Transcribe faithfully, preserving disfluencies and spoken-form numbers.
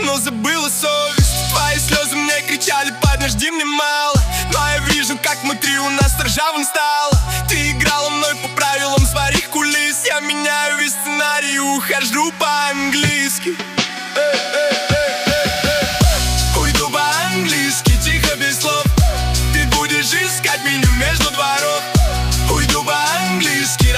но забыла совесть. Твои слезы мне кричали: подожди, мне мало. Но я вижу, как внутри у нас ржавым стало. Ты играла мной по правилам своих кулис. Я меняю весь сценарий и ухожу по-английски. Эй.